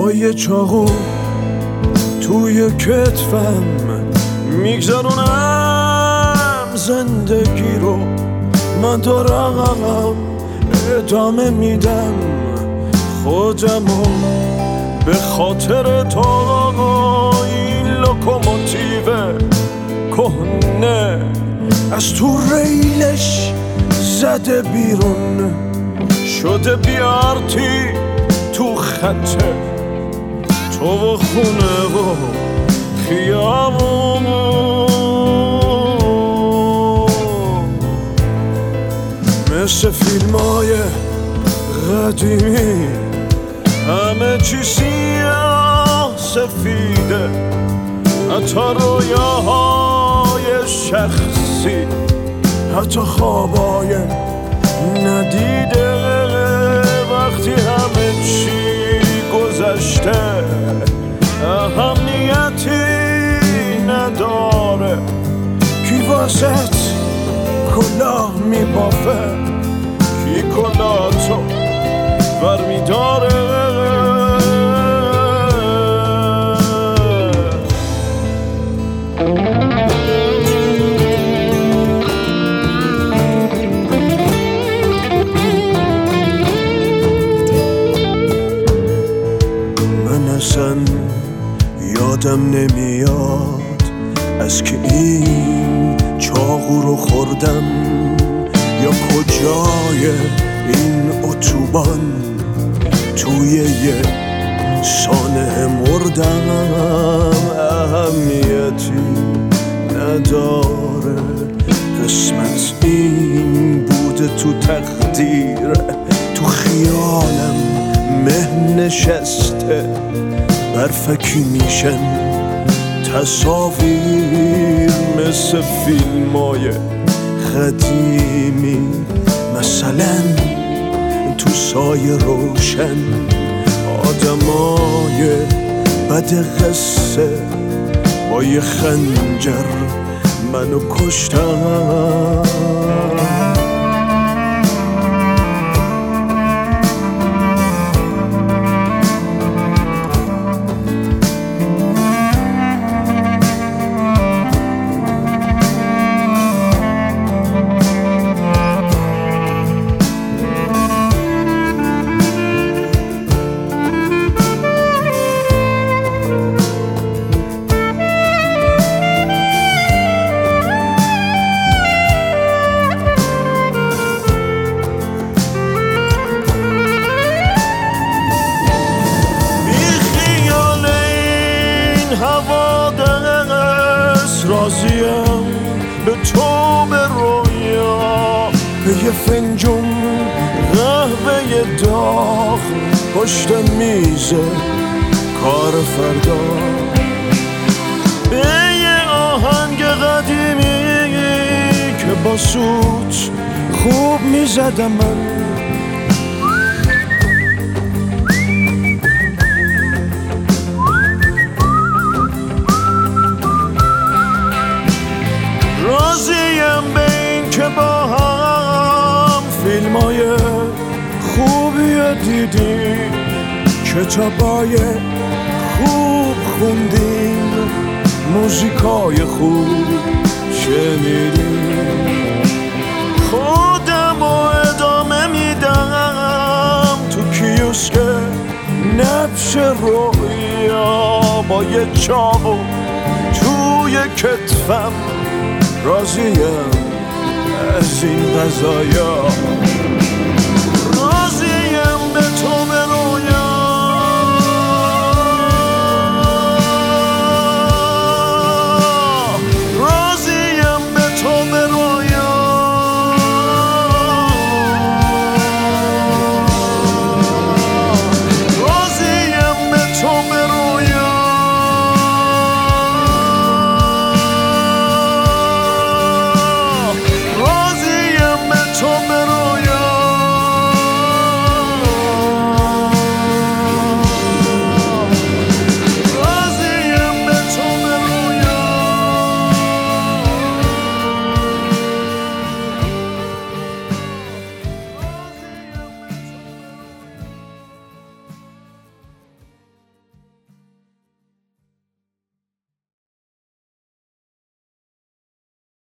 با یه چاقو توی کتفم میگذرونم زندگی رو. من دارم ادامه میدم خودمو به خاطر تو. این لوکوموتیو کهنه از تو ریلش زده بیرون، شده بیارتی تو خطه تو و خونه و خیابون. مثل فیلمای قدیمی همه چی سیاه سفیده، حتی رویاهای شخصی، حتی خوابای ندیده. وقتی همه چی گذشته اهمیتی نداره، کی واسط کلاه میبافه، کی کلاهتو برمیداره. من اصلا یادم نمیاد از که این چاقو رو خوردم یا کجای این اتوبان توی یه سانحه مردم. اهمیتی نداره، قسمت این بوده تو تقدیر، تو خیالم مه نشسته، برفکی میشن تصاویر مثل فیلمای قدیمی. مثلا تو سایه روشن آدمای بد قصه با یه خنجر منو کشتن. راضیم به تو به رویا، به یه فنجون قهوه داغ پشت میز کار فردا، به یه آهنگ قدیمی که با سوت خوب میزدم من. راضیم به این که با هم فیلمای خوبی دیدیم، کتابای خوب خوندیم، موزیکای خوب شنیدیم. خودم رو ادامه میدم تو کیوسک نبش رویا، با یه چاقو توی کتفم. راضیم از این قضایا.